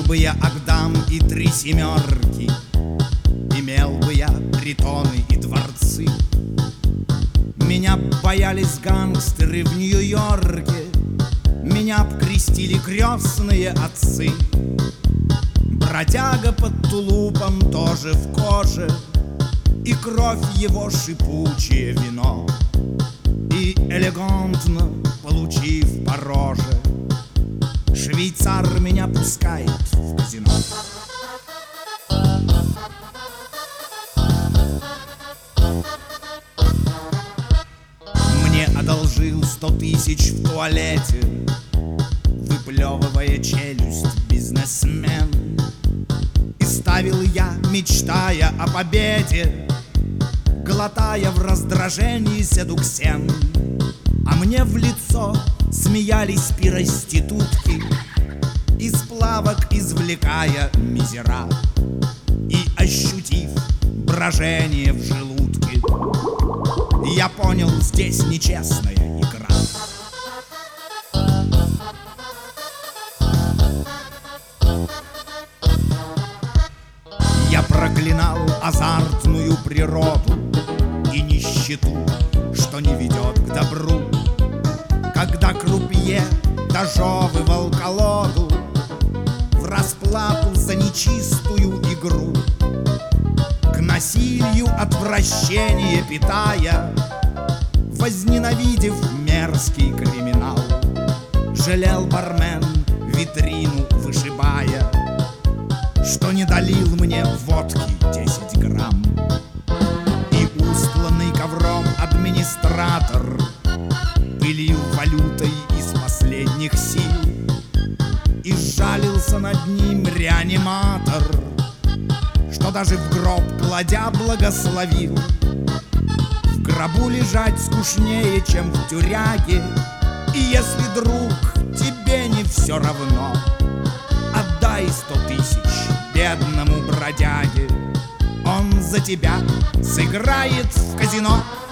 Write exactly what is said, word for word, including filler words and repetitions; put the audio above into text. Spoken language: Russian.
бы я Агдам и три семерки, имел бы я притоны и дворцы. Меня б боялись гангстеры в Нью-Йорке, меня б крестили крестные отцы. Бродяга под тулупом тоже в коже, и кровь его шипучее вино. И элегантно получив по роже, швейцар меня пускает в казино. Мне одолжил сто тысяч в туалете, выплевывая челюсть, бизнесмен. И ставил я, мечтая о победе, глотая в раздражении седуксен. А мне в лицо смеялись пироститутки, из плавок извлекая мизера. И, ощутив брожение в желудке, я понял, здесь нечестная игра. Я проклинал азартную природу и нищету, что не ведет к добру. Когда крупье дожевывал колоду в расплату за нечистую игру, к насилию отвращение питая, возненавидев мерзкий криминал, жалел бармен, витрину вышибая, что не долил мне водки десять грамм. И устланный ковром администратор пылил валютой из последних сил, и сжалился над ним реаниматор, что даже в гроб кладя благословил. В гробу лежать скучнее, чем в тюряге, и если, друг, тебе не все равно, отдай сто тысяч бедному бродяге, он за тебя сыграет в казино.